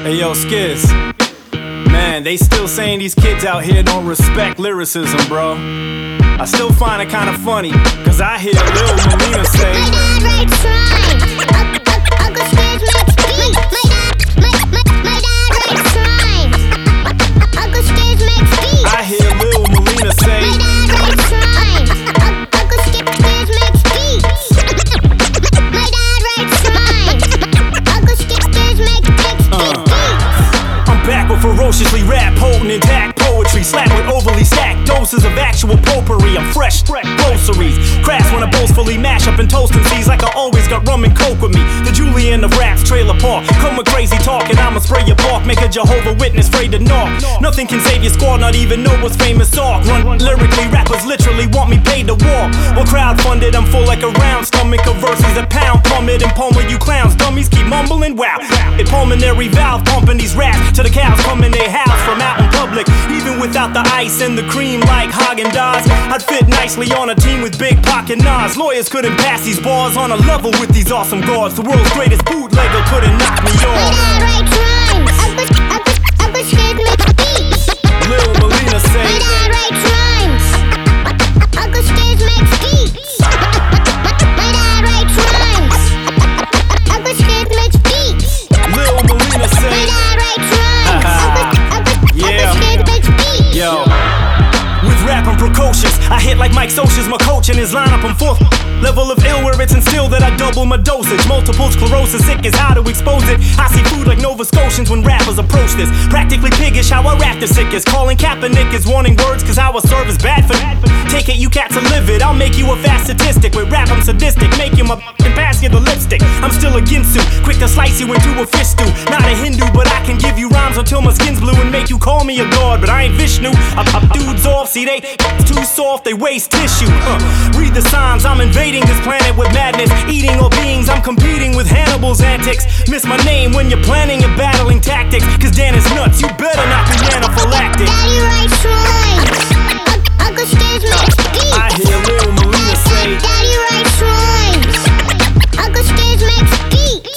Hey yo, Skiz. Man, they still saying these kids out here don't respect lyricism, bro. I still find it kinda funny, cause I hear Lil Melina say my dad writes rhymes. Uncle Skiz makes beats. My dad writes rhymes. Uncle Skiz makes beats. I hear Lil Melina say my dad writes rhymes. Uncle Skiz makes beats. My dad writes rhymes. Uncle Skiz makes beats. I'm back with ferociously rap, potent intact poetry, slapped with overly stacked doses of actual potpourri. I'm fresh groceries, crass when I boastfully mash up and toast MCs like I always got rum and coke with me. The Julian of raps, trailer park, come with crazy talk and I'ma spray your bark, make a Jehovah Witness afraid to knock. Nothing can save your squad, not even Noah's famous ark. Run lyrically, rappers literally want me paid to walk. Well, crowdfunded, I'm full like a round stomach of verses, a pound plummet and palm with you clowns. Dummies keep mumbling, wow. A pulmonary valve pumping these raps till the cows come in their house from out in public. Even without the ice and the cream like Haagen-Dazs, I'd fit nicely on a team with Big Pocket Nas. Lawyers couldn't pass these bars on a level with these awesome guards. The world's greatest bootlegger couldn't knock me My off. dad writes rhymes. Uncle Skiz makes beats. Lil Melina say My dad writes rhymes. Uncle Skiz makes beats. My dad writes rhymes. Uncle Skiz makes beats. Lil Melina My say dad writes rhymes. Yeah. Uncle Skiz makes beats. yo. With rap I'm precocious, I hit like Mike Socia's my coach and his lineup I'm fourth level of ill where it's instilled that I double my dosage. Multiple sclerosis, sick is how to expose it. I see food like Nova Scotians when rappers approach this. Practically piggish how I rap the sickest. Calling Kaepernick is wanting words cause how I serve is bad for take it, you cats are livid. I'll make you a fast statistic. With rap I'm sadistic, make you my and pass you the lipstick. I'm still a Ginsu, quick to slice you into a fish stew. Not a Hindu, but I can give you rhymes until my skin's blue and make you call me a god. But I ain't Vishnu, I pop dudes off. See they too soft, they waste tissue. Read the signs, I'm invading this planet with madness. Eating all beings, I'm competing with Hannibal's antics. Miss my name when you're planning and battling tactics. Cause Dan is nuts, you better not be anaphylactic. Daddy writes rhymes. Uncle Skiz makes beats. I hear Lil Melina say Daddy writes rhymes. Uncle Skiz makes beats.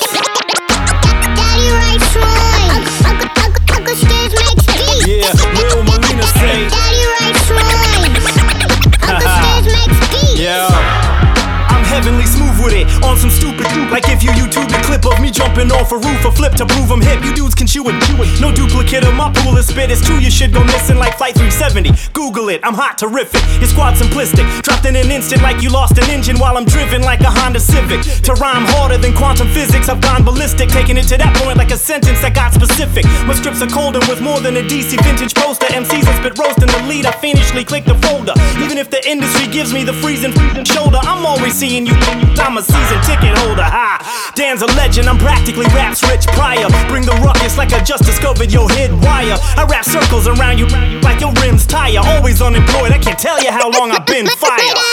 Daddy writes rhymes. Uncle Skiz makes beats. yeah, Lil Melina say Daddy writes rhymes. Uncle Skiz makes beats. yeah. I'm heavenly smooth with it, on some stupid like if you YouTube the clip of me jumping off a roof or flip to prove I'm hip. You dudes can chew it. No duplicate of my pool of spit. It's true, you should go missing like Flight 370. Google it, I'm hot, terrific. Your squad simplistic, dropped in an instant like you lost an engine while I'm driven like a Honda Civic. To rhyme harder than quantum physics, I've gone ballistic, taking it to that point like a sentence that got specific. My scripts are cold and with more than a DC vintage poster. MCs that spit roast in the lead, I fiendishly click the folder. Even if the industry gives me the freezing shoulder, I'm always seeing you. I'm a season ticket holder. Ha! Dan's a legend, I'm practically raps rich prior. Bring the ruckus like I just discovered your head wire. I wrap circles around you like your rims tire. Always unemployed, I can't tell you how long I've been fired.